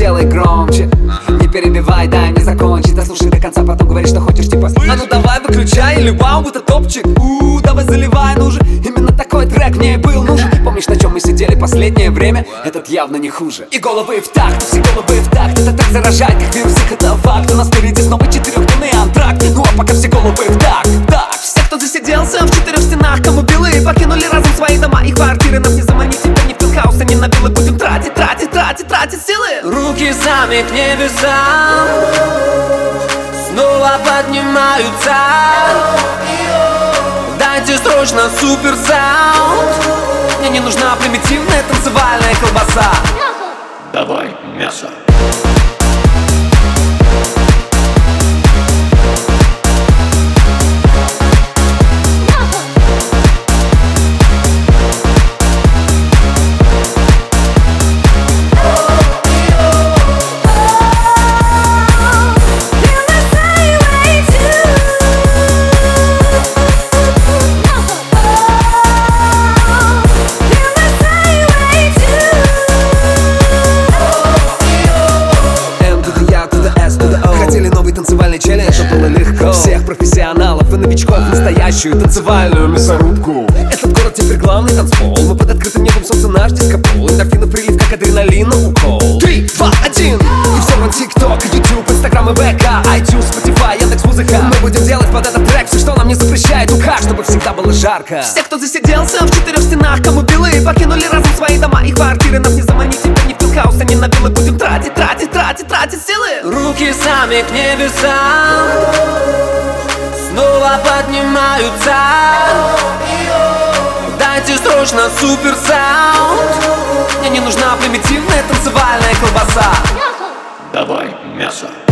сделай громче. Не перебивай, дай мне закончить. Дослушай до конца, потом говори, что хочешь, типа. А ну давай выключай, или вау, это топчик. Давай заливай, ну же. Именно такой трек мне и был нужен. Помнишь, на чем мы сидели последнее время? Этот явно не хуже. И головы в такт, все головы в такт. Это так заражает, как вирус, их это факт. У нас впереди снова 4-дневный антракт. Ну а пока все головы в такт, так. Все, кто засиделся в 4 стенах, кому белые покинули разом свои дома и квартиры. Нас не заманить, тебя не в пентхаус, а не на белый. Будем тратить силы. Руки сами к небесам снова поднимаются. Дайте срочно супер саунд. Мне не нужна примитивная танцевальная колбаса. Давай мясо. Танцевальный челлендж, это было легко. Всех профессионалов и новичков в настоящую танцевальную мясорубку. Этот город теперь главный танцпол. Мы под открытым небом, солнце наш дископол. Эндорфинов прилив, как адреналина укол. 3, 2, 1. И все вон ТикТок, Ютуб, Инстаграм и ВК, iTunes, Spotify, Яндекс.Музыка. Мы будем делать под этот трек все, что нам не запрещает УК, чтобы всегда было жарко. Все, кто засиделся в 4 стенах, кому белые покинули разом свои дома и квартиры. Нас не заманить, тебя не в пентхаус, а не на белый. Будем тратить силы. Руки сами к небесам снова поднимаются. Дайте срочно супер саунд. Мне не нужна примитивная танцевальная колбаса. Давай мясо.